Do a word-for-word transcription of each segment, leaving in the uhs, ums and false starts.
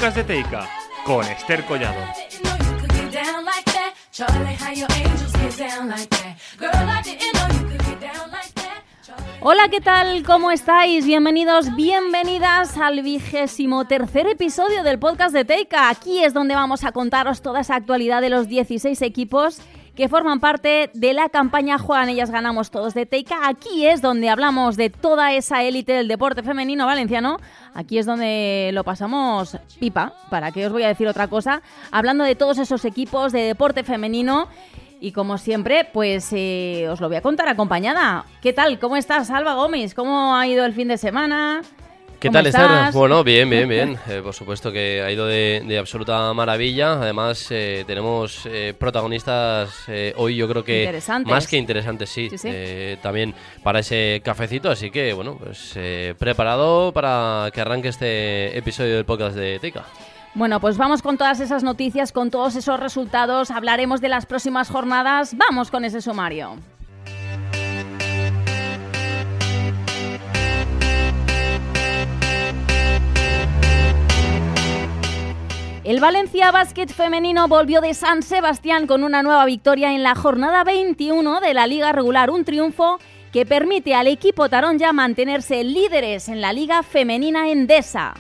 podcast de Teica, con Esther Collado. Hola, ¿qué tal? ¿Cómo estáis? Bienvenidos, bienvenidas al vigésimo tercer episodio del podcast de Teica. Aquí es donde vamos a contaros toda esa actualidad de los dieciséis equipos que forman parte de la campaña Juegan Ellas, Ganamos Todos de Teica. Aquí es donde hablamos de toda esa élite del deporte femenino valenciano. Aquí es donde lo pasamos pipa, para qué os voy a decir otra cosa, hablando de todos esos equipos de deporte femenino. Y como siempre, pues eh, os lo voy a contar acompañada. ¿Qué tal? ¿Cómo estás, Alba Gómez? ¿Cómo ha ido el fin de semana? ¿Qué tal, Esther? Bueno, bien, bien, bien. Eh, por supuesto que ha ido de, de absoluta maravilla. Además, eh, tenemos eh, protagonistas eh, hoy, yo creo que más que interesantes, sí. sí, sí. Eh, también para ese cafecito. Así que, bueno, pues eh, preparado para que arranque este episodio del podcast de Teica. Bueno, pues vamos con todas esas noticias, con todos esos resultados. Hablaremos de las próximas jornadas. Vamos con ese sumario. El Valencia Básquet femenino volvió de San Sebastián con una nueva victoria en la jornada veintiuno de la Liga Regular, un triunfo que permite al equipo taronja mantenerse líderes en la Liga Femenina Endesa.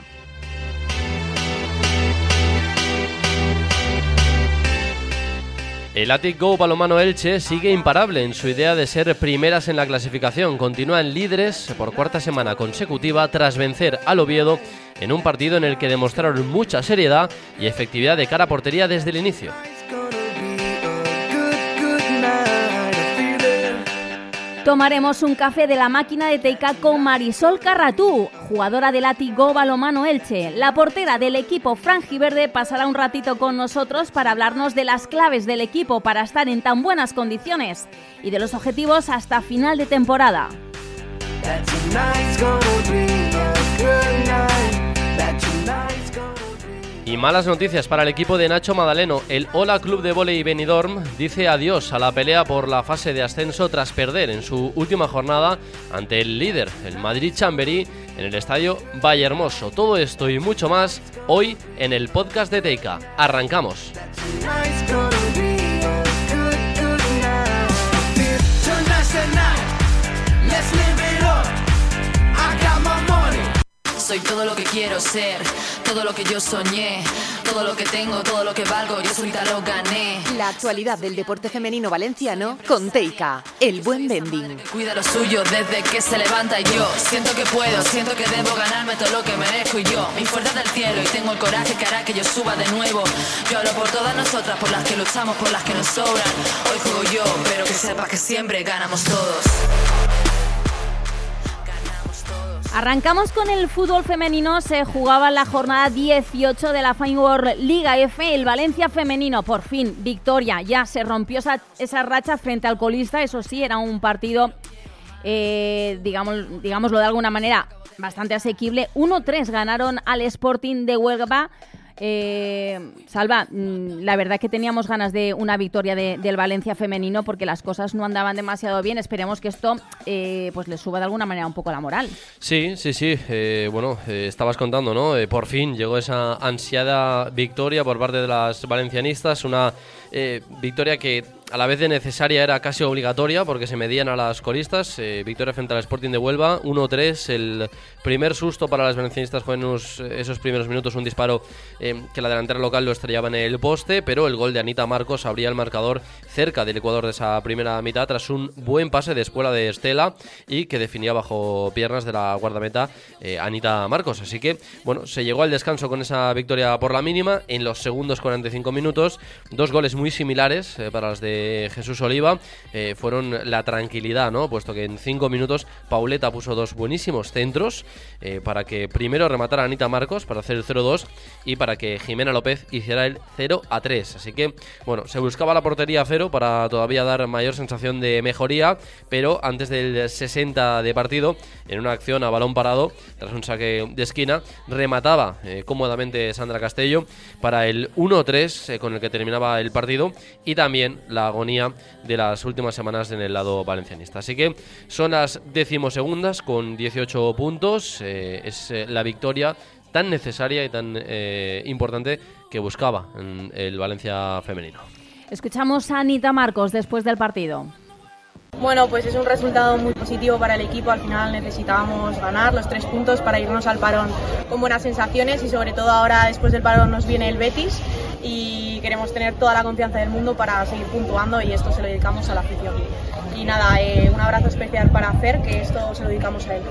El Athletic Go Balonmano Elche sigue imparable en su idea de ser primeras en la clasificación. Continúan líderes por cuarta semana consecutiva tras vencer al Oviedo en un partido en el que demostraron mucha seriedad y efectividad de cara a portería desde el inicio. Tomaremos un café de la máquina de Teica con Marisol Carratú, jugadora del Athletic Go Balonmano Elche. La portera del equipo franjiverde pasará un ratito con nosotros para hablarnos de las claves del equipo para estar en tan buenas condiciones y de los objetivos hasta final de temporada. Y malas noticias para el equipo de Nacho Madaleno. El Ola Club de Vóley Benidorm dice adiós a la pelea por la fase de ascenso tras perder en su última jornada ante el líder, el Madrid Chamberí, en el estadio Vallehermoso. Todo esto y mucho más hoy en el podcast de Teica. Arrancamos. Soy todo lo que quiero ser, todo lo que yo soñé, todo lo que tengo, todo lo que valgo, yo solita lo gané. La actualidad del deporte femenino valenciano con Teica, el buen vending. Cuida lo suyo desde que se levanta y yo siento que puedo, siento que debo ganarme todo lo que merezco y yo, mi fuerza del cielo y tengo el coraje que hará que yo suba de nuevo. Yo hablo por todas nosotras, por las que luchamos, por las que nos sobran. Hoy juego yo, pero que sepa que siempre ganamos todos. Arrancamos con el fútbol femenino. Se jugaba la jornada dieciocho de la Fine World Liga F. El Valencia femenino, por fin, victoria. Ya se rompió esa, esa racha frente al colista. Eso sí, era un partido, eh, digamos, digámoslo de alguna manera, bastante asequible. uno tres ganaron al Sporting de Huelva. Eh, Salva, la verdad que teníamos ganas de una victoria de, del Valencia femenino porque las cosas no andaban demasiado bien. Esperemos que esto eh, pues les suba de alguna manera un poco la moral. Sí, sí, sí. Eh, bueno, eh, estabas contando, ¿no? Eh, por fin llegó esa ansiada victoria por parte de las valencianistas. Una eh, victoria que a la vez de necesaria era casi obligatoria porque se medían a las colistas. Eh, victoria frente al Sporting de Huelva, uno tres. El primer susto para las valencianistas fue en unos, esos primeros minutos, un disparo eh, que la delantera local lo estrellaba en el poste, pero el gol de Anita Marcos abría el marcador cerca del Ecuador de esa primera mitad tras un buen pase de espuela de Estela y que definía bajo piernas de la guardameta eh, Anita Marcos. Así que, bueno, se llegó al descanso con esa victoria por la mínima. En los segundos cuarenta y cinco minutos, dos goles muy similares eh, para las de Jesús Oliva eh, fueron la tranquilidad, ¿no? Puesto que en cinco minutos Pauleta puso dos buenísimos centros eh, para que primero rematara Anita Marcos para hacer el cero dos y para que Jimena López hiciera el cero a tres. Así que, bueno, se buscaba la portería a cero para todavía dar mayor sensación de mejoría, pero antes del sesenta de partido, en una acción a balón parado, tras un saque de esquina, remataba eh, cómodamente Sandra Castello para el uno tres eh, con el que terminaba el partido y también la agonía de las últimas semanas en el lado valencianista. Así que son las decimosegundas con dieciocho puntos, eh, es eh, la victoria tan necesaria y tan eh, importante que buscaba en el Valencia femenino. Escuchamos a Anita Marcos después del partido. Bueno, pues es un resultado muy positivo para el equipo. Al final necesitábamos ganar los tres puntos para irnos al parón con buenas sensaciones y sobre todo ahora después del parón nos viene el Betis y queremos tener toda la confianza del mundo para seguir puntuando y esto se lo dedicamos a la afición. Y nada, eh, un abrazo especial para Fer, que esto se lo dedicamos a él.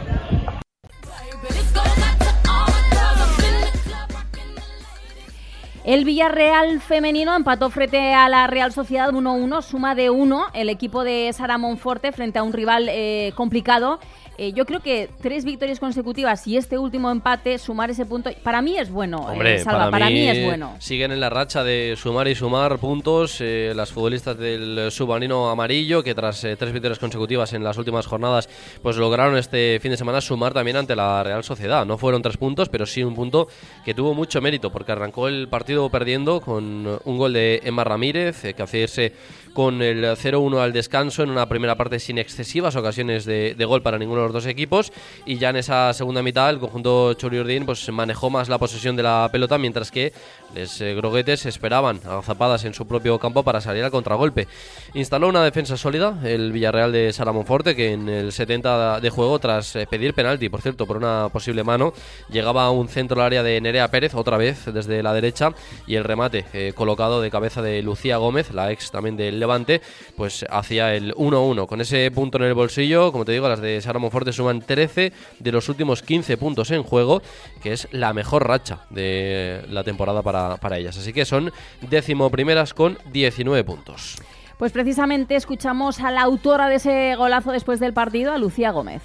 El Villarreal femenino empató frente a la Real Sociedad uno uno, suma de uno el equipo de Sara Monforte frente a un rival eh, complicado. Eh, yo creo que tres victorias consecutivas y este último empate, sumar ese punto, para mí es bueno. Hombre, eh, Salva, para, para mí, mí es bueno. Siguen en la racha de sumar y sumar puntos eh, las futbolistas del submarino amarillo, que tras eh, tres victorias consecutivas en las últimas jornadas, pues lograron este fin de semana sumar también ante la Real Sociedad. No fueron tres puntos, pero sí un punto que tuvo mucho mérito, porque arrancó el partido perdiendo con un gol de Emma Ramírez, eh, que hacía irse con el cero uno al descanso en una primera parte sin excesivas ocasiones de, de gol para ninguno de los dos equipos, y ya en esa segunda mitad el conjunto Churiurdin pues manejó más la posesión de la pelota, mientras que los eh, groguetes esperaban agazapadas en su propio campo para salir al contragolpe. Instaló una defensa sólida el Villarreal de Sara Monforte, que en el setenta de juego, tras eh, pedir penalti, por cierto, por una posible mano, llegaba a un centro al área de Nerea Pérez, otra vez desde la derecha, y el remate eh, colocado de cabeza de Lucía Gómez, la ex también del Levante, pues hacía el uno uno. Con ese punto en el bolsillo, como te digo, las de Sara Monforte suman trece de los últimos quince puntos en juego, que es la mejor racha de la temporada para, para ellas. Así que son décimo primeras con diecinueve puntos. Pues precisamente escuchamos a la autora de ese golazo después del partido, a Lucía Gómez.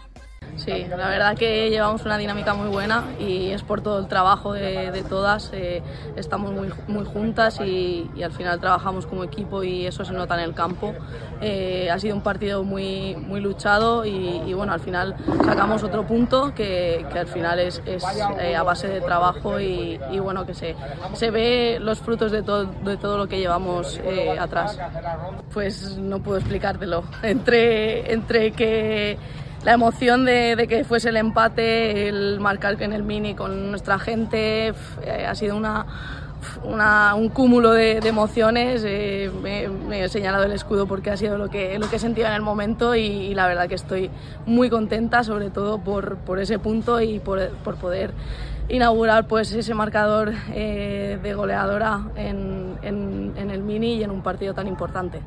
Sí, la verdad que llevamos una dinámica muy buena y es por todo el trabajo de, de todas. Eh, estamos muy, muy juntas y, y al final trabajamos como equipo y eso se nota en el campo. Eh, ha sido un partido muy, muy luchado y, y bueno, al final sacamos otro punto que, que al final es, es eh, a base de trabajo y, y bueno, que se, se ve los frutos de todo, de todo lo que llevamos eh, atrás. Pues no puedo explicártelo. Entre, entre que la emoción de, de que fuese el empate, el marcar en el mini con nuestra gente, eh, ha sido una, una, un cúmulo de, de emociones. Eh, me, me he señalado el escudo porque ha sido lo que, lo que he sentido en el momento y, y la verdad que estoy muy contenta, sobre todo por, por ese punto y por, por poder inaugurar pues ese marcador eh, de goleadora en, en, en el mini y en un partido tan importante.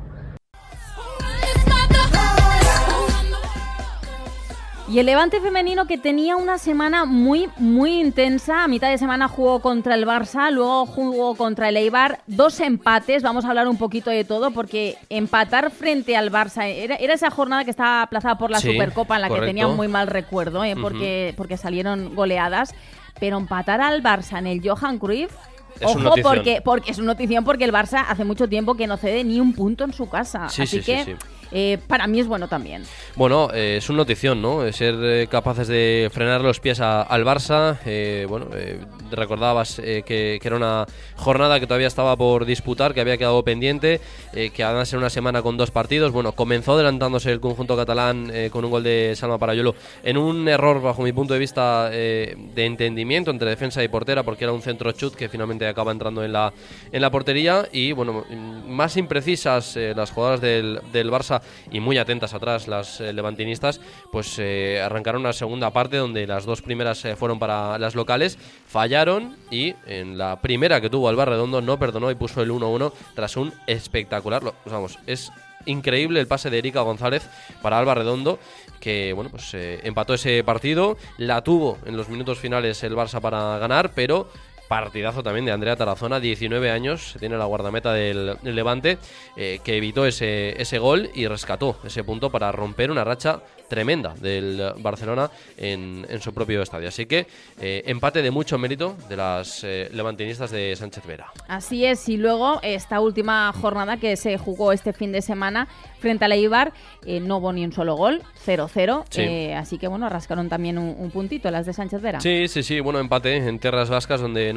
Y el Levante femenino, que tenía una semana muy, muy intensa. A mitad de semana jugó contra el Barça, luego jugó contra el Eibar. Dos empates, vamos a hablar un poquito de todo, porque empatar frente al Barça, era, era esa jornada que estaba aplazada por la sí, Supercopa, en la correcto. Que tenía muy mal recuerdo, ¿eh? porque, uh-huh. porque salieron goleadas. Pero empatar al Barça en el Johan Cruyff, es ojo, porque, porque es una notición, porque el Barça hace mucho tiempo que no cede ni un punto en su casa. Sí, Así sí, que... sí, sí. Eh, para mí es bueno también. Bueno, eh, es una notición, ¿no? Ser eh, capaces de frenar los pies a, al Barça. Eh, bueno, eh, recordabas eh, que, que era una jornada que todavía estaba por disputar, que había quedado pendiente, eh, que además era una semana con dos partidos. Bueno, comenzó adelantándose el conjunto catalán eh, con un gol de Salma Parayolo, en un error, bajo mi punto de vista, eh, de entendimiento entre defensa y portera, porque era un centro chut que finalmente acaba entrando en la, en la portería. Y bueno, más imprecisas eh, las jugadoras del, del Barça, y muy atentas atrás las eh, levantinistas, pues eh, arrancaron una segunda parte donde las dos primeras eh, fueron para las locales, fallaron, y en la primera que tuvo Alba Redondo no perdonó y puso el uno uno tras un espectacular, lo, vamos, es increíble el pase de Erika González para Alba Redondo, que bueno, pues eh, empató ese partido. La tuvo en los minutos finales el Barça para ganar, pero partidazo también de Andrea Tarazona, diecinueve años, tiene la guardameta del, del Levante, eh, que evitó ese, ese gol y rescató ese punto para romper una racha tremenda del Barcelona en, en su propio estadio. Así que eh, empate de mucho mérito de las eh, levantinistas de Sánchez Vera. Así es, y luego esta última jornada que se jugó este fin de semana frente al Eibar, eh, no hubo ni un solo gol, cero cero, sí. eh, así que bueno, rascaron también un, un puntito las de Sánchez Vera. Sí, sí, sí, bueno, empate en tierras vascas donde no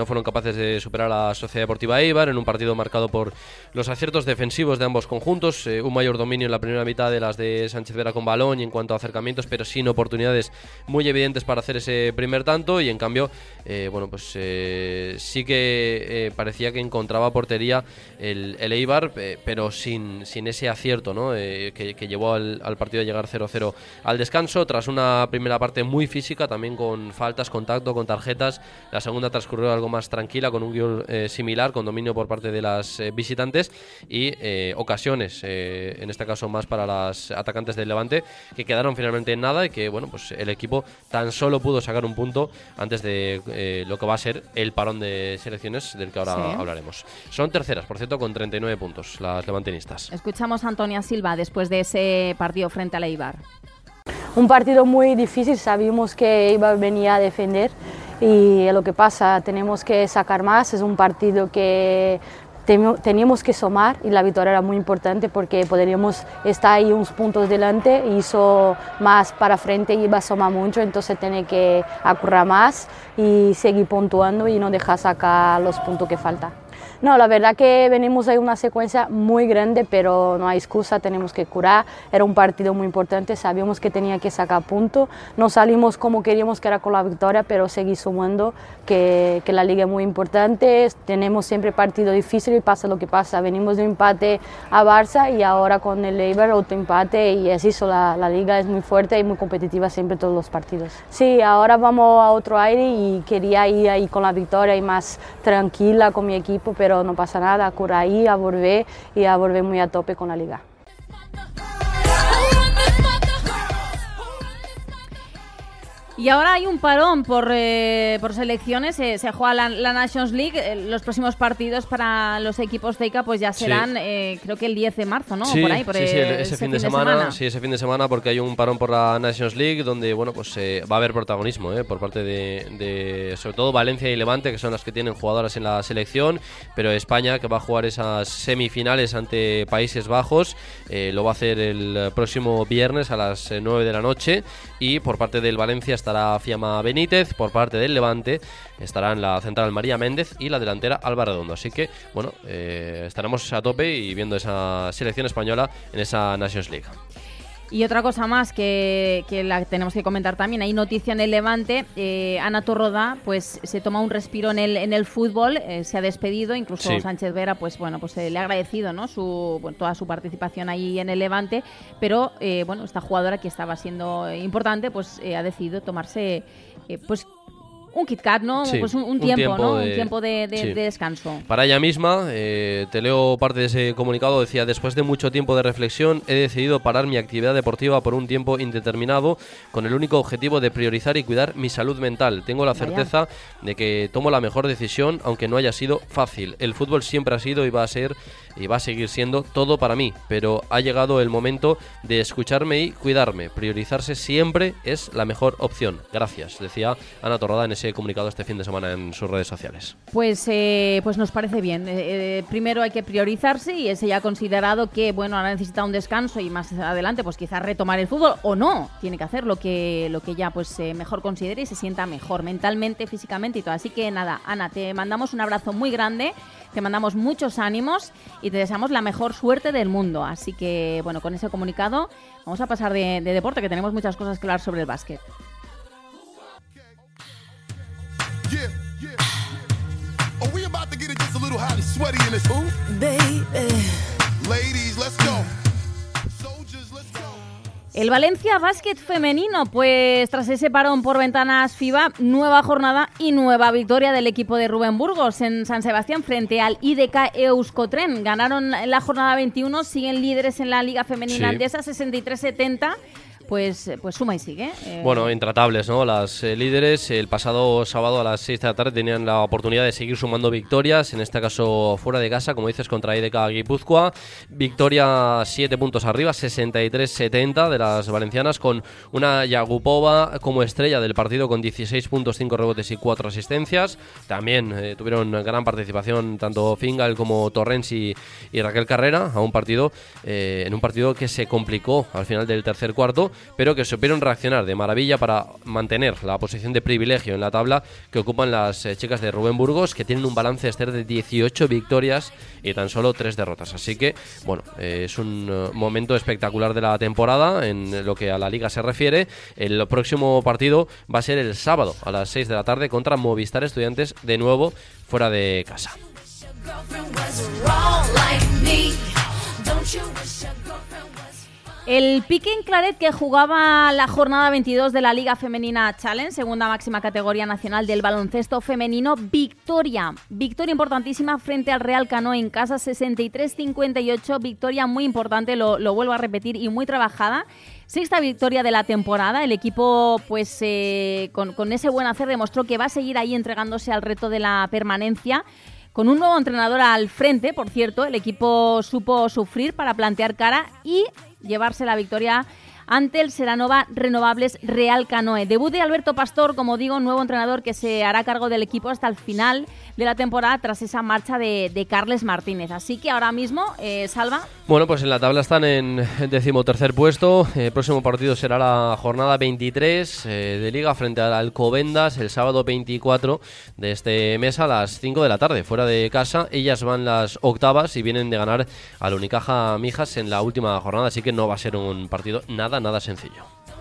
fueron capaces de superar a la Sociedad Deportiva Eibar en un partido marcado por los aciertos defensivos de ambos conjuntos, eh, un mayor dominio en la primera mitad de las de Sánchez Vera con balón y en cuanto a acercamientos, pero sin oportunidades muy evidentes para hacer ese primer tanto, y en cambio eh, bueno pues eh, sí que eh, parecía que encontraba portería el, el Eibar, eh, pero sin, sin ese acierto, ¿no? eh, que, que llevó al, al partido a llegar cero cero al descanso, tras una primera parte muy física, también con faltas, contacto, con tarjetas. La segunda transcurrió algo más tranquila, con un guión eh, similar, con dominio por parte de las eh, visitantes y eh, ocasiones, eh, en este caso más para las atacantes del Levante, que quedaron finalmente en nada, y que bueno pues el equipo tan solo pudo sacar un punto antes de eh, lo que va a ser el parón de selecciones del que ahora sí. hablaremos. Son terceras, por cierto, con treinta y nueve puntos las levantinistas. Escuchamos a Antonia Silva después de ese partido frente al Eibar. Un partido muy difícil, sabíamos que Eibar venía a defender y lo que pasa, tenemos que sacar más, es un partido que teníamos que sumar y la victoria era muy importante porque podríamos estar ahí unos puntos delante y hizo más para frente y iba a sumar mucho, entonces tiene que acurrar más y seguir puntuando y no dejar sacar los puntos que faltan. No, la verdad que venimos ahí una secuencia muy grande, pero no hay excusa, tenemos que curar. Era un partido muy importante, sabíamos que tenía que sacar puntos. No salimos como queríamos, que era con la victoria, pero seguí sumando, que, que la liga es muy importante. Tenemos siempre partido difícil y pasa lo que pasa. Venimos de un empate a Barça y ahora con el Eibar otro empate, y es eso, la, la liga es muy fuerte y muy competitiva siempre todos los partidos. Sí, ahora vamos a otro aire y quería ir ahí con la victoria y más tranquila con mi equipo, pero pero no pasa nada, a curar ahí, a volver y a volver muy a tope con la liga. Y ahora hay un parón por, eh, por selecciones, eh, se juega la, la Nations League, eh, los próximos partidos para los equipos Teica pues ya serán, sí. eh, creo que el diez de marzo, ¿no? Sí, por ahí, por sí, sí, ese, ese fin, de, semana, de semana. Sí, ese fin de semana, porque hay un parón por la Nations League donde, bueno, pues eh, va a haber protagonismo eh, por parte de, de, sobre todo Valencia y Levante, que son las que tienen jugadoras en la selección, pero España, que va a jugar esas semifinales ante Países Bajos, eh, lo va a hacer el próximo viernes a las nueve de la noche, y por parte del Valencia estará Fiamma Benítez, por parte del Levante estarán la central María Méndez y la delantera Alba Redondo. Así que, bueno, eh, estaremos a tope y viendo esa selección española en esa Nations League. Y otra cosa más que, que la tenemos que comentar también, hay noticia en el Levante, eh, Ana Torroda pues se toma un respiro en el en el fútbol, eh, se ha despedido, incluso sí. Sánchez Vera pues bueno pues eh, le ha agradecido, ¿no? su bueno, toda su participación ahí en el Levante, pero eh, bueno, esta jugadora que estaba siendo importante pues eh, ha decidido tomarse eh, pues un Kit Kat, ¿no? Sí, pues un, un, un tiempo, tiempo ¿no? de, un tiempo de, de, sí. de descanso. Para ella misma, eh, te leo parte de ese comunicado, decía: después de mucho tiempo de reflexión, he decidido parar mi actividad deportiva por un tiempo indeterminado con el único objetivo de priorizar y cuidar mi salud mental. Tengo la certeza Vaya. de que tomo la mejor decisión, aunque no haya sido fácil. El fútbol siempre ha sido y va a ser y va a seguir siendo todo para mí, pero ha llegado el momento de escucharme y cuidarme. Priorizarse siempre es la mejor opción. Gracias, decía Ana Torroda en ese comunicado este fin de semana en sus redes sociales. Pues, eh, pues nos parece bien. Eh, eh, primero hay que priorizarse, y ese ya ha considerado que bueno, ahora necesita un descanso y más adelante pues quizás retomar el fútbol, o no, tiene que hacer lo que lo que ya pues eh, mejor considere y se sienta mejor mentalmente, físicamente y todo. Así que nada, Ana, te mandamos un abrazo muy grande, te mandamos muchos ánimos y te deseamos la mejor suerte del mundo. Así que bueno, con ese comunicado vamos a pasar de, de deporte, que tenemos muchas cosas que hablar sobre el básquet. Yeah, yeah, yeah. Are we about to get it just a little hot and sweaty in this hoop? Baby. Ladies, let's go. Soldiers, let's go. El Valencia Básquet femenino, pues tras ese parón por ventanas FIBA, nueva jornada y nueva victoria del equipo de Rubén Burgos en San Sebastián frente al I D K Euskotren. Ganaron la jornada veintiuno, siguen líderes en la Liga Femenina sí. Andesa, sesenta y tres setenta. Pues, pues suma y sigue. Eh. Bueno, intratables, ¿no? Las eh, líderes el pasado sábado a las seis de la tarde tenían la oportunidad de seguir sumando victorias, en este caso fuera de casa, como dices, contra I D K Guipúzcoa. Victoria siete puntos arriba, sesenta y tres setenta de las valencianas, con una Yagupova como estrella del partido con dieciséis puntos, cinco rebotes y cuatro asistencias. También eh, tuvieron gran participación tanto Fingal como Torrens y, y Raquel Carrera a un partido, eh, en un partido que se complicó al final del tercer cuarto, pero que supieron reaccionar de maravilla para mantener la posición de privilegio en la tabla que ocupan las eh, chicas de Rubén Burgos, que tienen un balance Esther de dieciocho victorias y tan solo tres derrotas. Así que, bueno, eh, es un uh, momento espectacular de la temporada en lo que a la Liga se refiere. El próximo partido va a ser el sábado a las seis de la tarde contra Movistar Estudiantes, de nuevo fuera de casa. El Piquen Claret, que jugaba la jornada veintidós de la Liga Femenina Challenge, segunda máxima categoría nacional del baloncesto femenino, victoria, victoria importantísima frente al Real Canoe en casa, sesenta y tres cincuenta y ocho, victoria muy importante, lo, lo vuelvo a repetir, y muy trabajada. Sexta victoria de la temporada. El equipo, pues eh, con, con ese buen hacer, demostró que va a seguir ahí entregándose al reto de la permanencia. Con un nuevo entrenador al frente, por cierto, el equipo supo sufrir para plantear cara y llevarse la victoria ante el Seranova Renovables Real Canoe. Debut de Alberto Pastor, como digo, nuevo entrenador que se hará cargo del equipo hasta el final de la temporada tras esa marcha de, de Carles Martínez. Así que ahora mismo, eh, Salva. Bueno, pues en la tabla están en el decimotercer puesto. El próximo partido será la jornada veintitrés eh, de Liga frente al Alcobendas el sábado veinticuatro de este mes a las cinco de la tarde, fuera de casa. Ellas van las octavas y vienen de ganar al Unicaja Mijas en la última jornada, así que no va a ser un partido nada, nada sencillo.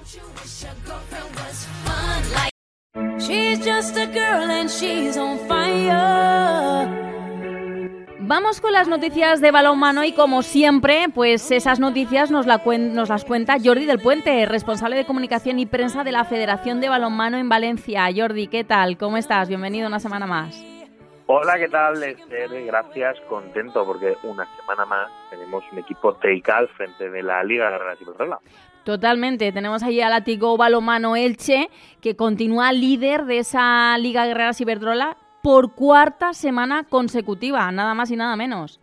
Vamos con las noticias de balonmano y, como siempre, pues esas noticias nos, la cuen- nos las cuenta Jordi del Puente, responsable de comunicación y prensa de la Federación de Balonmano en Valencia. Jordi, ¿qué tal? ¿Cómo estás? Bienvenido una semana más. Hola, ¿qué tal, Esther? Gracias, contento porque una semana más tenemos un equipo T I C A al frente de la Liga Guerreras Iberdrola. Totalmente, tenemos ahí al Látigo Balonmano Elche, que continúa líder de esa Liga Guerreras Iberdrola por cuarta semana consecutiva, nada más y nada menos.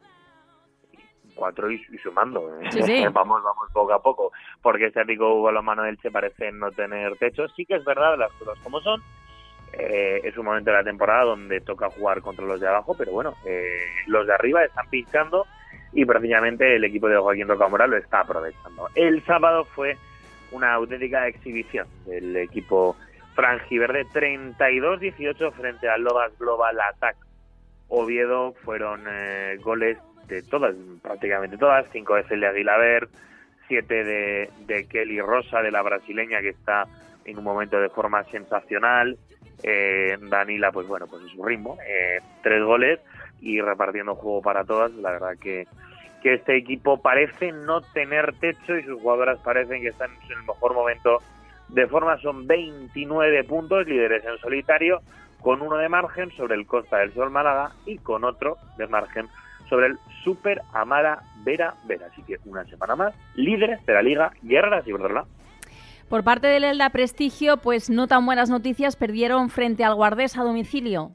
Cuatro y, y sumando. Sí, sí. vamos, vamos poco a poco, porque este Látigo Balonmano Elche parece no tener techo. Sí que es verdad, las cosas como son. Eh, es un momento de la temporada donde toca jugar contra los de abajo, pero bueno, eh, los de arriba están pinchando y precisamente el equipo de Joaquín Rocamora lo está aprovechando. El sábado fue una auténtica exhibición del equipo franjiverde, treinta y dos dieciocho frente al Lobas Global Attack Oviedo. Fueron eh, goles de todas, prácticamente todas, cinco de Celia Aguilaber, siete de, de Kelly Rosa, de la brasileña, que está en un momento de forma sensacional. Eh, Danila, pues bueno, pues en su ritmo, eh, tres goles y repartiendo juego para todas. La verdad que, que este equipo parece no tener techo y sus jugadoras parecen que están en el mejor momento de forma. Son veintinueve puntos, líderes en solitario, con uno de margen sobre el Costa del Sol Málaga y con otro de margen sobre el Super Amara Vera Vera. Así que una semana más, líderes de la Liga Guerreras Iberdrola. Por parte del Elda Prestigio, pues no tan buenas noticias, perdieron frente al Guardés a domicilio.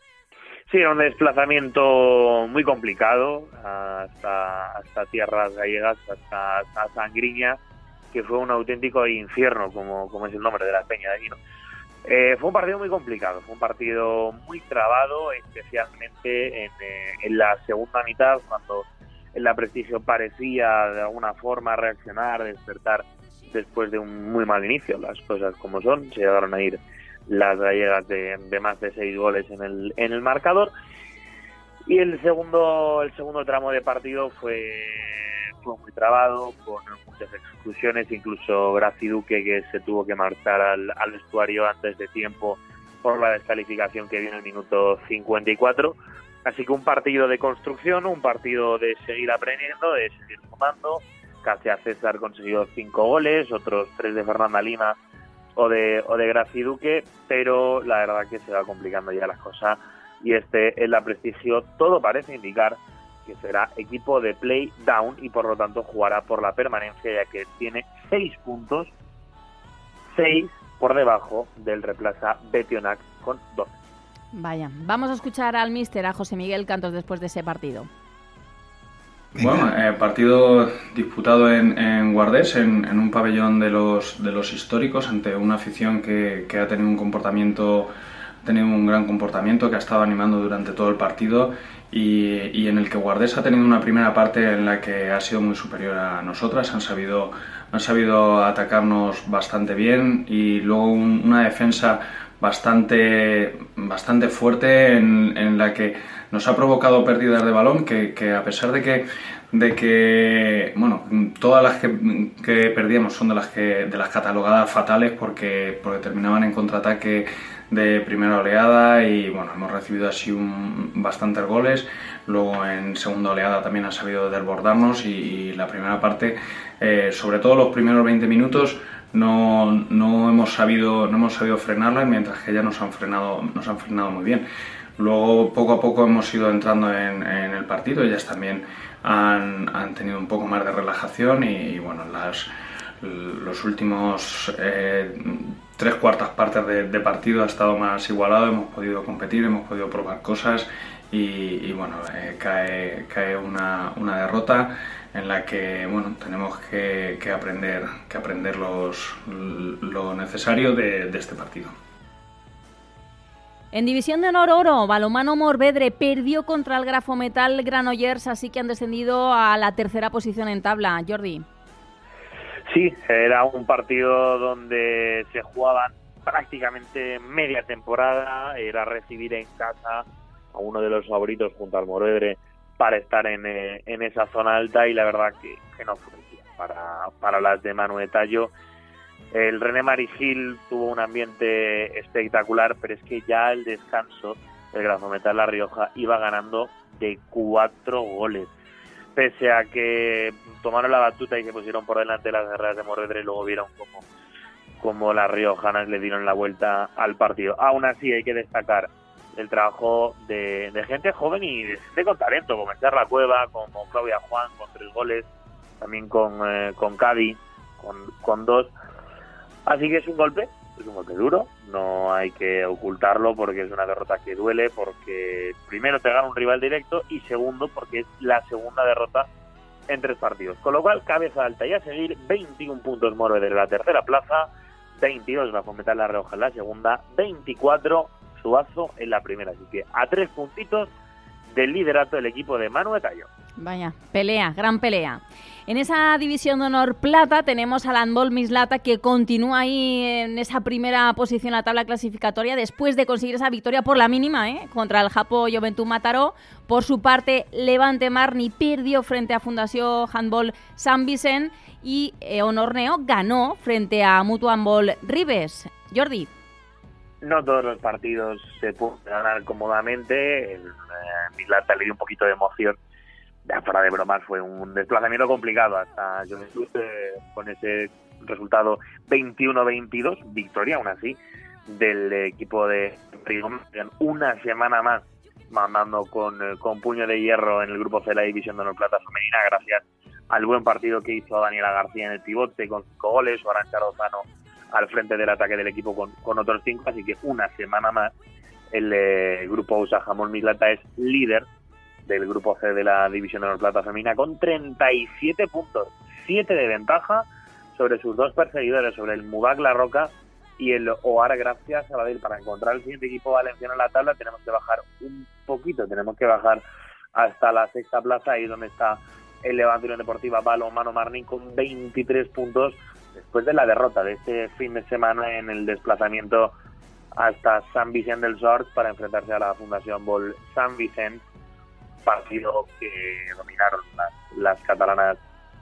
Sí, era un desplazamiento muy complicado hasta, hasta tierras gallegas, hasta, hasta Sangriña, que fue un auténtico infierno, como, como es el nombre de la peña de allí, ¿no? Eh, fue un partido muy complicado, fue un partido muy trabado, especialmente en, eh, en la segunda mitad, cuando el Elda Prestigio parecía de alguna forma reaccionar, despertar después de un muy mal inicio. Las cosas como son, se llegaron a ir las gallegas de, de más de seis goles en el en el marcador, y el segundo el segundo tramo de partido fue fue muy trabado, con muchas exclusiones, incluso Graci Duque, que se tuvo que marchar al, al vestuario antes de tiempo por la descalificación que vino en el minuto cincuenta y cuatro. Así que un partido de construcción, un partido de seguir aprendiendo, de seguir sumando. Casia César consiguió cinco goles, otros tres de Fernanda Lima o de o de Graci Duque, pero la verdad que se va complicando ya las cosas, y este Elda Prestigio todo parece indicar que será equipo de play down y por lo tanto jugará por la permanencia, ya que tiene seis puntos, seis por debajo del replaza Betionac con doce. Vaya, vamos a escuchar al míster, a José Miguel Cantos, después de ese partido. Bueno, eh, partido disputado en, en Guardés, en, en un pabellón de los de los históricos, ante una afición que, que ha tenido un comportamiento, ha tenido un gran comportamiento, que ha estado animando durante todo el partido y, y en el que Guardés ha tenido una primera parte en la que ha sido muy superior a nosotras, han sabido, han sabido atacarnos bastante bien y luego un, una defensa bastante, bastante fuerte en, en la que nos ha provocado pérdidas de balón que, que a pesar de que, de que bueno, todas las que, que perdíamos son de las, que, de las catalogadas fatales porque, porque terminaban en contraataque de primera oleada y bueno, hemos recibido así un, bastantes goles. Luego en segunda oleada también han sabido desbordarnos y, y la primera parte, eh, sobre todo los primeros veinte minutos, no, no, hemos sabido, no hemos sabido frenarlas, mientras que ya nos han frenado, nos han frenado muy bien. Luego poco a poco hemos ido entrando en, en el partido, ellas también han, han tenido un poco más de relajación y, y bueno, las, los últimos eh, tres cuartas partes de, de partido ha estado más igualado, hemos podido competir, hemos podido probar cosas y, y bueno, eh, cae, cae una, una derrota en la que bueno, tenemos que, que aprender, que aprender los, lo necesario de, de este partido. En División de Honor Oro, Balonmano Morvedre perdió contra el Grafometal Granollers, así que han descendido a la tercera posición en tabla. Jordi. Sí, era un partido donde se jugaban prácticamente media temporada, era recibir en casa a uno de los favoritos junto al Morvedre para estar en, eh, en esa zona alta y la verdad que, que no fue el día para, para las de Manu de Tallo. El René Marigil tuvo un ambiente espectacular, pero es que ya al descanso el Grafometal La Rioja iba ganando de cuatro goles. Pese a que tomaron la batuta y se pusieron por delante las guerreras de Morvedre, luego vieron como, como las riojanas le dieron la vuelta al partido. Aún así hay que destacar el trabajo de, de gente joven y de gente con talento, como Esther La Cueva, como Claudia Juan, con tres goles, también con, eh, con Cadi, con, con dos. Así que es un golpe, es un golpe duro, no hay que ocultarlo porque es una derrota que duele, porque primero te gana un rival directo y segundo porque es la segunda derrota en tres partidos. Con lo cual, cabeza alta y a seguir, veintiún puntos Morvedre en la tercera plaza, veintidós Grafometal La Rioja en la segunda, veinticuatro Suazo en la primera. Así que a tres puntitos del liderato del equipo de Manu de Tallo. Vaya, pelea, gran pelea. En esa división de honor plata tenemos al Handball Mislata, que continúa ahí en esa primera posición en la tabla clasificatoria después de conseguir esa victoria por la mínima, ¿eh? contra el Japo Joventut Mataró. Por su parte, Levante Marni perdió frente a Fundación Handball San Vicent y eh, Honorneo ganó frente a Mutua Handball Ribes. Jordi. No todos los partidos se pueden ganar cómodamente. El eh, Mislata le dio un poquito de emoción. Ya fuera de bromas, fue un desplazamiento complicado hasta Juventud eh, con ese resultado veintiuno veintidós, victoria aún así del equipo de Rigon. Una semana más mandando con, con puño de hierro en el grupo C de la División de Honor Plata Femenina, gracias al buen partido que hizo Daniela García en el pivote con cinco goles, o Arantxa Lozano al frente del ataque del equipo con, con otros cinco, así que una semana más el eh, grupo U S A Handball Mislata es líder del grupo C de la División de Honor Plata Femenina con treinta y siete puntos, siete de ventaja sobre sus dos perseguidores, sobre el Mubac La Roca y el Oar Gracia Sabadell. Para encontrar el siguiente equipo valenciano en la tabla tenemos que bajar un poquito, tenemos que bajar hasta la sexta plaza, ahí donde está el Levante Unión Deportiva Balonmano Marni con veintitrés puntos después de la derrota de este fin de semana en el desplazamiento hasta San Vicent del Sort para enfrentarse a la Fundación Bol San Vicent, partido que dominaron las, las catalanas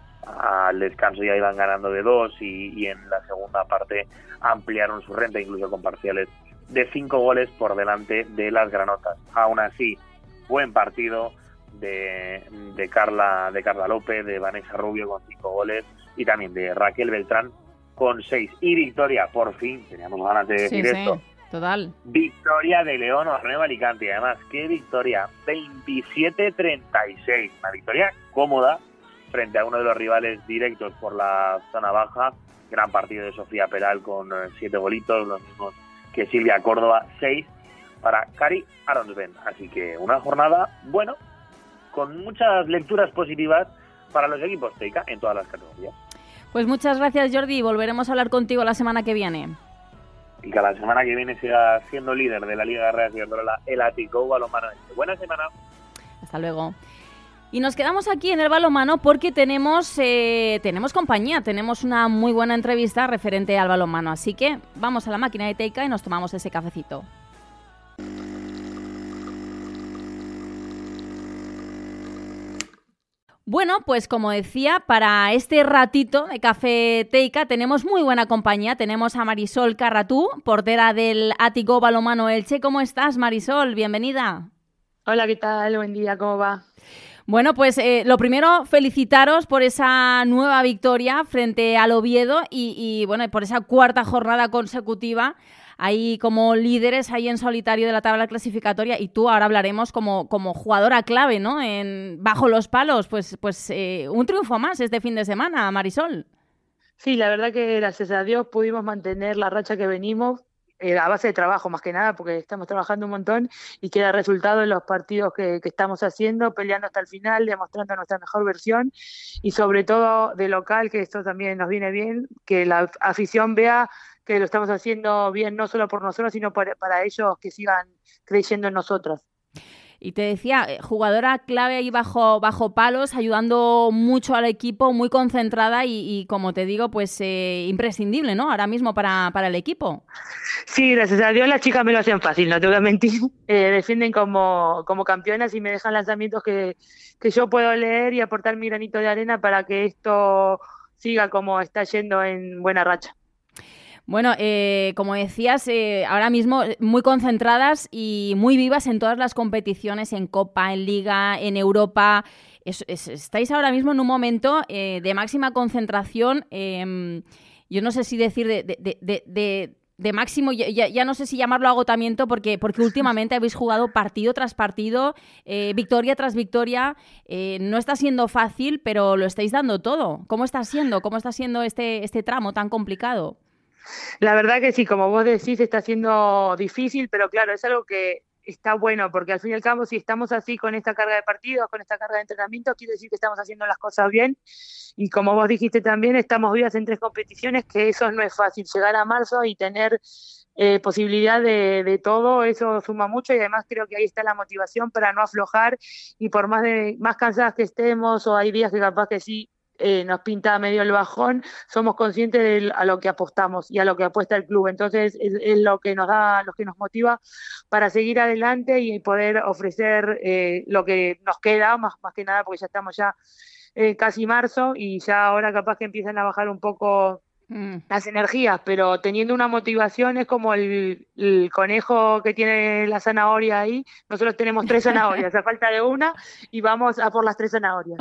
al descanso, ya iban ganando de dos y, y en la segunda parte ampliaron su renta incluso con parciales de cinco goles por delante de las granotas. Aún así, buen partido de, de Carla de Carla López, de Vanessa Rubio con cinco goles y también de Raquel Beltrán con seis. Y victoria, por fin, teníamos ganas de decir sí, esto. Sí. Total. Victoria de León Horneo Alicante. Además, qué victoria, veintisiete treinta y seis. Una victoria cómoda frente a uno de los rivales directos por la zona baja. Gran partido de Sofía Peral con siete golitos, los mismos que Silvia Córdoba, seis para Cari Aronsben. Así que una jornada, bueno, con muchas lecturas positivas para los equipos Teica en todas las categorías. Pues muchas gracias, Jordi. Volveremos a hablar contigo la semana que viene. Y que la semana que viene siga siendo líder de la Liga de Redes y Iberdrola el Athletic Go Balonmano. Buena semana. Hasta luego. Y nos quedamos aquí en el balonmano porque tenemos, eh, tenemos compañía, tenemos una muy buena entrevista referente al balonmano. Así que vamos a la máquina de Teica y nos tomamos ese cafecito. Bueno, pues como decía, para este ratito de Café Teica tenemos muy buena compañía. Tenemos a Marisol Carratú, portera del Ático Balonmano Elche. ¿Cómo estás, Marisol? Bienvenida. Hola, ¿qué tal? Buen día, ¿cómo va? Bueno, pues eh, lo primero, felicitaros por esa nueva victoria frente al Oviedo y, y bueno, por esa cuarta jornada consecutiva. Ahí como líderes, ahí en solitario de la tabla clasificatoria, y tú ahora hablaremos como, como jugadora clave, ¿no? En, bajo los palos, pues, pues eh, un triunfo más este fin de semana, Marisol. Sí, la verdad que gracias a Dios pudimos mantener la racha que venimos, eh, a base de trabajo más que nada, porque estamos trabajando un montón y queda resultado en los partidos que, que estamos haciendo, peleando hasta el final, demostrando nuestra mejor versión y sobre todo de local, que esto también nos viene bien, que la afición vea que lo estamos haciendo bien no solo por nosotros, sino para, para ellos que sigan creyendo en nosotros. Y te decía, jugadora clave ahí bajo, bajo palos, ayudando mucho al equipo, muy concentrada y, y como te digo, pues eh, imprescindible, ¿no? Ahora mismo para, para el equipo. Sí, gracias a Dios las chicas me lo hacen fácil, no te voy a mentir. Eh, defienden como, como campeonas y me dejan lanzamientos que, que yo puedo leer y aportar mi granito de arena para que esto siga como está yendo en buena racha. Bueno, eh, como decías, eh, ahora mismo muy concentradas y muy vivas en todas las competiciones, en Copa, en Liga, en Europa. Es, es, estáis ahora mismo en un momento eh, de máxima concentración. Eh, yo no sé si decir de, de, de, de, de máximo, ya, ya no sé si llamarlo agotamiento, porque, porque últimamente habéis jugado partido tras partido, eh, victoria tras victoria. Eh, no está siendo fácil, pero lo estáis dando todo. ¿Cómo está siendo? ¿Cómo está siendo este, este tramo tan complicado? La verdad que sí, como vos decís, está siendo difícil, pero claro, es algo que está bueno, porque al fin y al cabo, si estamos así con esta carga de partidos, con esta carga de entrenamiento, quiere decir que estamos haciendo las cosas bien, y como vos dijiste también, estamos vivas en tres competiciones, que eso no es fácil, llegar a marzo y tener eh, posibilidad de, de todo, eso suma mucho, y además creo que ahí está la motivación para no aflojar, y por más, de, más cansadas que estemos, o hay días que capaz que sí, Eh, nos pinta medio el bajón, somos conscientes de a lo que apostamos y a lo que apuesta el club, entonces es, es lo que nos da, lo que nos motiva para seguir adelante y poder ofrecer eh, lo que nos queda, más, más que nada porque ya estamos ya eh, casi marzo y ya ahora capaz que empiezan a bajar un poco mm. las energías, pero teniendo una motivación es como el, el conejo que tiene la zanahoria ahí, nosotros tenemos tres zanahorias, a falta de una y vamos a por las tres zanahorias.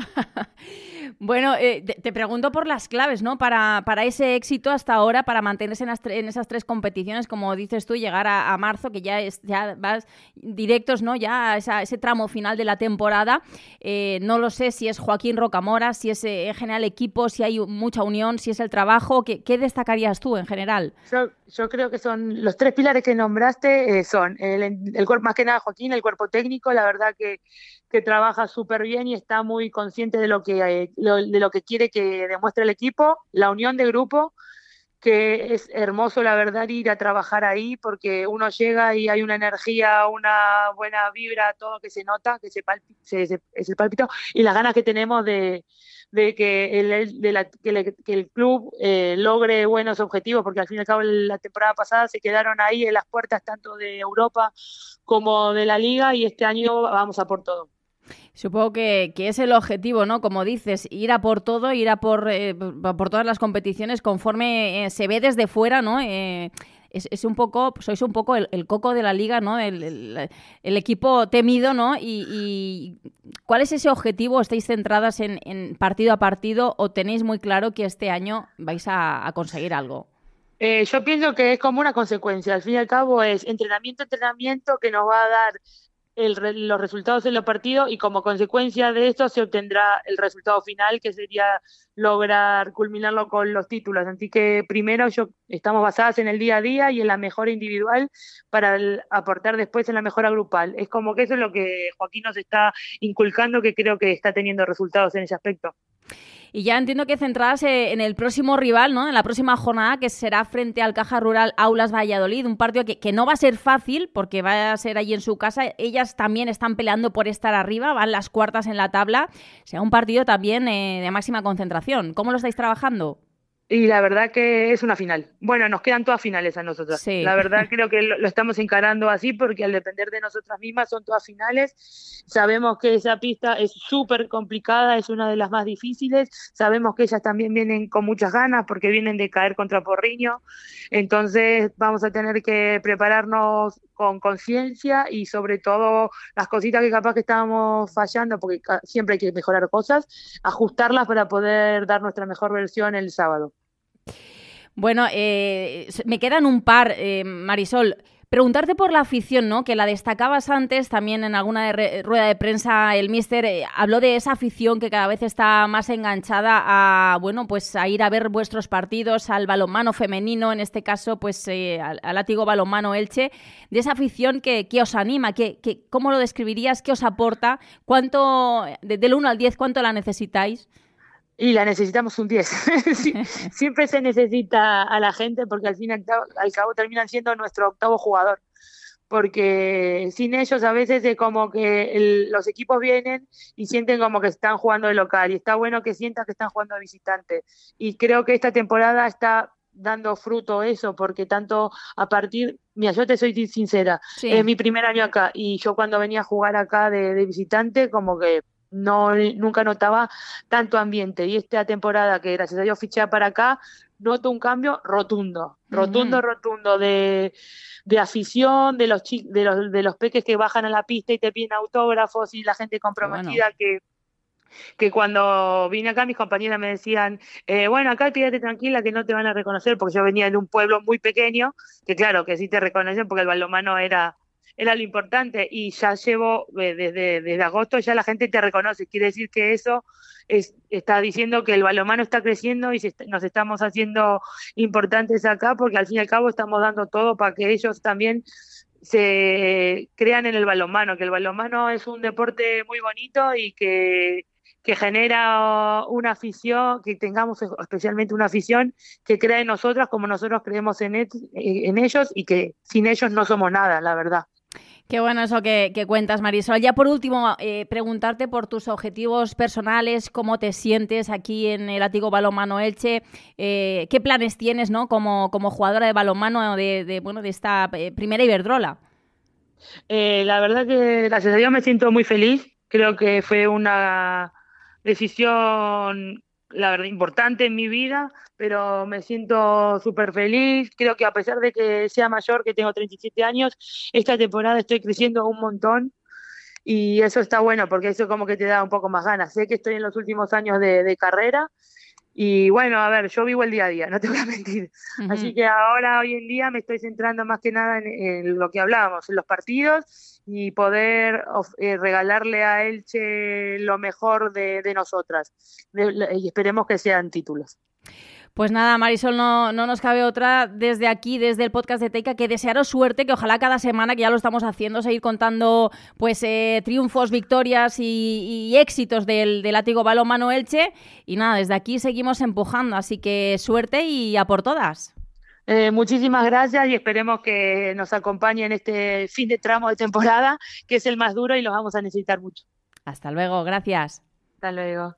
Bueno, eh, te, te pregunto por las claves, ¿no? Para, para ese éxito hasta ahora, para mantenerse en, las tre- en esas tres competiciones, como dices tú, llegar a, a marzo, que ya es ya vas directos, ¿no? Ya a esa, ese tramo final de la temporada. Eh, no lo sé si es Joaquín Rocamora, si es eh, en general equipo, si hay mucha unión, si es el trabajo. ¿Qué, qué destacarías tú en general? Yo, yo creo que son los tres pilares que nombraste, eh, son el, el cuerpo, más que nada Joaquín, el cuerpo técnico, la verdad que, que trabaja súper bien y está muy consciente de lo que eh, lo, de lo que quiere que demuestre el equipo, la unión de grupo, que es hermoso la verdad ir a trabajar ahí porque uno llega y hay una energía, una buena vibra, todo que se nota, que se, palpi, se, se es el pálpito y las ganas que tenemos de, de, que, el, de la, que, le, que el club eh, logre buenos objetivos, porque al fin y al cabo la temporada pasada se quedaron ahí en las puertas tanto de Europa como de la Liga y este año vamos a por todo. Supongo que, que es el objetivo, ¿no? Como dices, ir a por todo, ir a por, eh, por todas las competiciones conforme eh, se ve desde fuera, ¿no? Eh, es, es un poco, sois un poco el, el coco de la liga, ¿no? El, el, el equipo temido, ¿no? Y, y ¿cuál es ese objetivo? ¿Estáis centradas en, en partido a partido o tenéis muy claro que este año vais a, a conseguir algo? Eh, yo pienso que es como una consecuencia. Al fin y al cabo es entrenamiento, entrenamiento que nos va a dar El, los resultados en los partidos y como consecuencia de esto se obtendrá el resultado final que sería lograr culminarlo con los títulos, así que primero yo estamos basadas en el día a día y en la mejora individual para el, aportar después en la mejora grupal, es como que eso es lo que Joaquín nos está inculcando que creo que está teniendo resultados en ese aspecto. Y ya entiendo que centradas en el próximo rival, ¿no? En la próxima jornada, que será frente al Caja Rural Aulas Valladolid, un partido que, que no va a ser fácil porque va a ser allí en su casa. Ellas también están peleando por estar arriba, van las cuartas en la tabla. Será un partido también eh, de máxima concentración. ¿Cómo lo estáis trabajando? Y la verdad que es una final. Bueno, nos quedan todas finales a nosotras. Sí. La verdad creo que lo, lo estamos encarando así porque al depender de nosotras mismas son todas finales. Sabemos que esa pista es súper complicada, es una de las más difíciles. Sabemos que ellas también vienen con muchas ganas porque vienen de caer contra Porriño. Entonces vamos a tener que prepararnos con conciencia y sobre todo las cositas que capaz que estábamos fallando, porque siempre hay que mejorar cosas, ajustarlas para poder dar nuestra mejor versión el sábado. Bueno, eh, me quedan un par, eh, Marisol. Preguntarte por la afición, ¿no? Que la destacabas antes, también en alguna de re- rueda de prensa el míster eh, habló de esa afición que cada vez está más enganchada a, bueno, pues a ir a ver vuestros partidos, al balonmano femenino, en este caso, pues eh, al, al Látigo Balonmano Elche, de esa afición que, que os anima, que, que, ¿cómo lo describirías? ¿Qué os aporta? ¿Cuánto, de, del uno al diez, cuánto la necesitáis? Y la necesitamos un diez. Siempre se necesita a la gente porque al fin y al cabo, al cabo terminan siendo nuestro octavo jugador. Porque sin ellos a veces es como que el, los equipos vienen y sienten como que están jugando de local. Y está bueno que sientan que están jugando de visitante. Y creo que esta temporada está dando fruto eso, porque tanto a partir... Mira, yo te soy sincera. Sí. Es mi primer año acá. Y yo cuando venía a jugar acá de, de visitante, como que... No, nunca notaba tanto ambiente y esta temporada que gracias a Dios fiché para acá, noto un cambio rotundo, rotundo, uh-huh. rotundo de, de afición, de los, chi- de los de los peques que bajan a la pista y te piden autógrafos y la gente comprometida. Bueno. que que cuando vine acá mis compañeras me decían, eh, bueno, acá quédate tranquila que no te van a reconocer, porque yo venía de un pueblo muy pequeño, que claro, que sí te reconocen porque el balonmano era... era lo importante y ya llevo eh, desde, desde agosto ya la gente te reconoce, quiere decir que eso es, está diciendo que el balonmano está creciendo y se est- nos estamos haciendo importantes acá porque al fin y al cabo estamos dando todo para que ellos también se crean en el balonmano, que el balonmano es un deporte muy bonito y que que genera una afición, que tengamos especialmente una afición que crea en nosotras como nosotros creemos en, et- en ellos y que sin ellos no somos nada, la verdad. Qué bueno eso que, que cuentas, Marisol. Ya por último, eh, preguntarte por tus objetivos personales, cómo te sientes aquí en el Látigo Balonmano Elche, eh, qué planes tienes, ¿no? como, como jugadora de balonmano de, de, bueno, de esta eh, primera Iberdrola. Eh, la verdad que gracias a Dios me siento muy feliz, creo que fue una decisión, la verdad, importante en mi vida, pero me siento súper feliz. Creo que a pesar de que sea mayor, que tengo treinta y siete años, esta temporada estoy creciendo un montón y eso está bueno porque eso como que te da un poco más ganas. Sé que estoy en los últimos años de, de carrera y bueno, a ver, yo vivo el día a día, no te voy a mentir. Uh-huh. Así que ahora, hoy en día, me estoy centrando más que nada en, en lo que hablábamos, en los partidos y poder eh, regalarle a Elche lo mejor de, de nosotras. De, y esperemos que sean títulos. Pues nada, Marisol, no, no nos cabe otra desde aquí, desde el podcast de Teica, que desearos suerte, que ojalá cada semana, que ya lo estamos haciendo, seguir contando pues eh, triunfos, victorias y, y éxitos del, del Látigo Balonmano Elche. Y nada, desde aquí seguimos empujando, así que suerte y a por todas. Eh, muchísimas gracias y esperemos que nos acompañen este fin de tramo de temporada, que es el más duro y los vamos a necesitar mucho. Hasta luego, gracias. Hasta luego.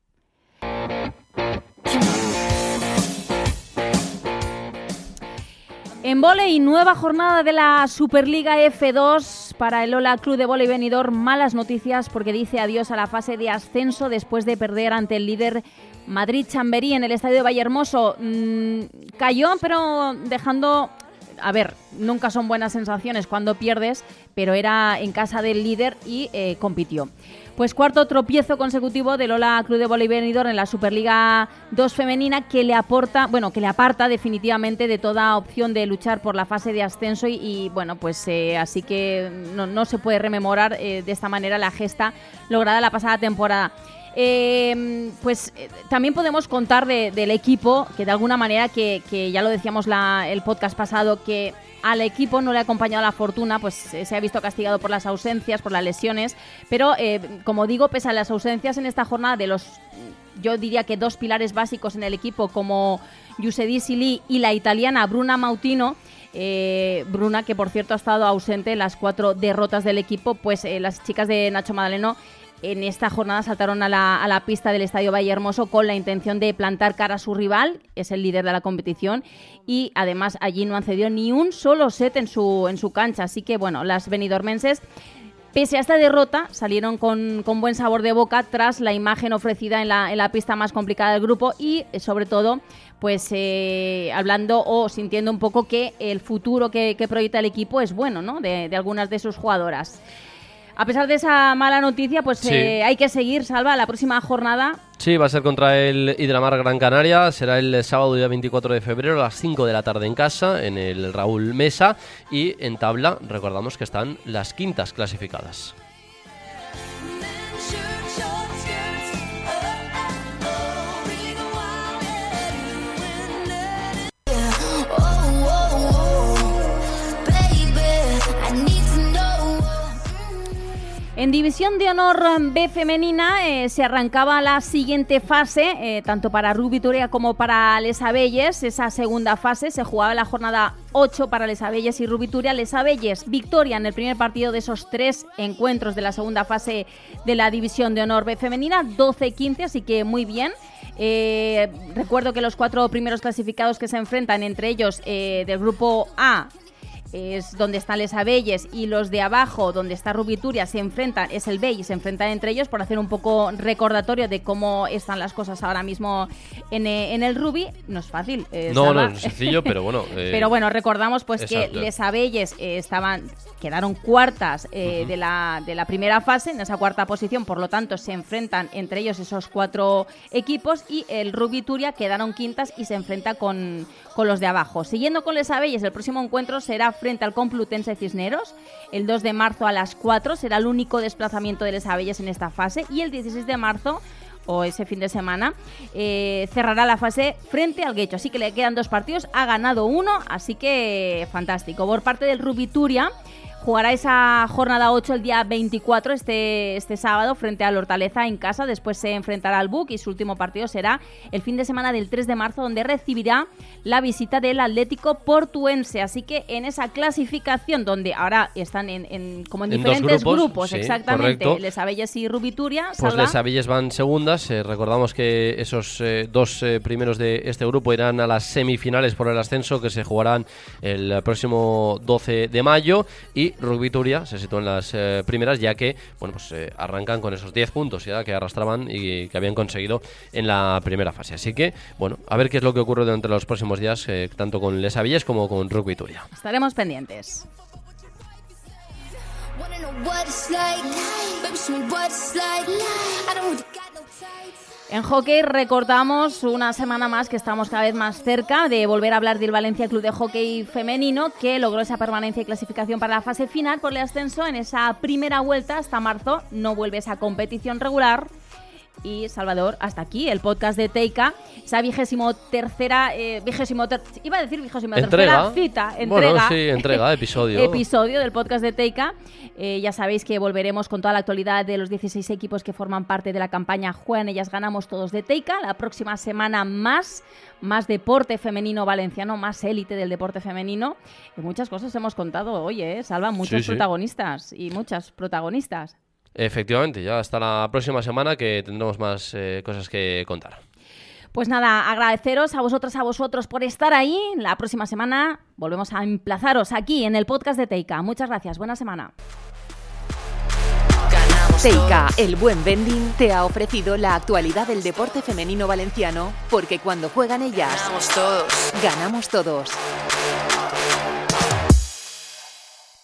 En vóley, nueva jornada de la Superliga F dos para el Ola Club de Vóley Benidorm. Malas noticias porque dice adiós a la fase de ascenso después de perder ante el líder Madrid Chamberí en el estadio de Vallehermoso. Mm, cayó, pero dejando... A ver, nunca son buenas sensaciones cuando pierdes, pero era en casa del líder y eh, compitió. Pues cuarto tropiezo consecutivo del Ola Club de Vóley Benidorm en la Superliga dos femenina, que le aporta, bueno, que le aparta definitivamente de toda opción de luchar por la fase de ascenso y, y bueno, pues eh, así que no, no se puede rememorar eh, de esta manera la gesta lograda la pasada temporada. Eh, pues eh, también podemos contar de, del equipo, que de alguna manera, que, que ya lo decíamos la, el podcast pasado, que al equipo no le ha acompañado la fortuna, pues eh, se ha visto castigado por las ausencias, por las lesiones, pero eh, como digo, pese a las ausencias en esta jornada de los, yo diría que dos pilares básicos en el equipo, como Yusedi Sili y la italiana Bruna Mautino, eh, Bruna, que por cierto ha estado ausente en las cuatro derrotas del equipo, pues eh, las chicas de Nacho Madaleno en esta jornada saltaron a la, a la pista del Estadio Vallehermoso con la intención de plantar cara a su rival, es el líder de la competición, y además allí no han cedido ni un solo set en su, en su cancha. Así que bueno, las benidormenses, pese a esta derrota, salieron con, con buen sabor de boca tras la imagen ofrecida en la, en la pista más complicada del grupo y sobre todo pues eh, hablando o sintiendo un poco que el futuro que, que proyecta el equipo es bueno, ¿no? de, de algunas de sus jugadoras. A pesar de esa mala noticia, pues sí. eh, hay que seguir, Salva, la próxima jornada. Sí, va a ser contra el Hidramar Gran Canaria, será el sábado día veinticuatro de febrero a las cinco de la tarde en casa, en el Raúl Mesa, y en tabla recordamos que están las quintas clasificadas. En División de Honor B femenina eh, se arrancaba la siguiente fase, eh, tanto para Rub Vitoria como para Les Abelles. Esa segunda fase se jugaba la jornada ocho para Les Abelles y Rub Vitoria. Les Abelles, victoria en el primer partido de esos tres encuentros de la segunda fase de la División de Honor B femenina, doce quince, así que muy bien. Eh, recuerdo que los cuatro primeros clasificados que se enfrentan, entre ellos eh, del grupo A, es donde están Les Abelles, y los de abajo, donde está Rub Vitoria, se enfrentan, es el B, y se enfrentan entre ellos, por hacer un poco recordatorio de cómo están las cosas ahora mismo en, en el Rubi. No es fácil. Eh, no, Salva. no es sencillo, pero bueno. Eh, pero bueno, recordamos pues exacto. que Les Abelles eh, estaban, quedaron cuartas eh, uh-huh. de, la, de la primera fase, en esa cuarta posición, por lo tanto se enfrentan entre ellos esos cuatro equipos, y el Rub Vitoria quedaron quintas y se enfrenta con, con los de abajo. Siguiendo con Les Abelles, el próximo encuentro será frente al Complutense Cisneros, el dos de marzo a las cuatro, será el único desplazamiento de Les Abelles en esta fase, y el dieciséis de marzo, o ese fin de semana, eh, cerrará la fase frente al Guecho, así que le quedan dos partidos, ha ganado uno, así que fantástico. Por parte del Rub Vitoria, jugará esa jornada ocho el día veinticuatro, este, este sábado, frente al Hortaleza en casa. Después se enfrentará al B U C y su último partido será el fin de semana del tres de marzo, donde recibirá la visita del Atlético Portuense. Así que en esa clasificación, donde ahora están en, en como en, en diferentes grupos, grupos sí, exactamente, correcto. Les Abelles y Rub Vitoria. Pues Les Abelles van segundas. Eh, recordamos que esos eh, dos eh, primeros de este grupo irán a las semifinales por el ascenso, que se jugarán el próximo doce de mayo, y Rub Vitoria se sitúa en las eh, primeras, ya que bueno pues eh, arrancan con esos diez puntos ya que arrastraban y que habían conseguido en la primera fase. Así que bueno, a ver qué es lo que ocurre durante los próximos días, eh, tanto con Les Abelles como con Rub Vitoria. Estaremos pendientes. En hockey recordamos una semana más que estamos cada vez más cerca de volver a hablar del Valencia Club de Hockey Femenino, que logró esa permanencia y clasificación para la fase final por el ascenso en esa primera vuelta. Hasta marzo no vuelve esa competición regular. Y Salvador, hasta aquí el podcast de Teica, esa vigésimo tercera, eh, vigésimo ter- iba a decir vigésimo tercera cita, entrega, bueno, sí, entrega, episodio, episodio del podcast de Teica. Eh, ya sabéis que volveremos con toda la actualidad de los dieciséis equipos que forman parte de la campaña Juegan Ellas, Ganamos Todos de Teica. La próxima semana más, más deporte femenino valenciano, más élite del deporte femenino. Y muchas cosas hemos contado hoy, ¿eh, Salva? Muchos sí, protagonistas sí. y muchas protagonistas. Efectivamente, ya hasta la próxima semana que tendremos más eh, cosas que contar. Pues nada, agradeceros a vosotras, a vosotros por estar ahí. La próxima semana volvemos a emplazaros aquí en el podcast de Teica. Muchas gracias, buena semana. Teica, el buen vending, te ha ofrecido la actualidad del deporte femenino valenciano, porque cuando juegan ellas, ganamos todos. Ganamos todos.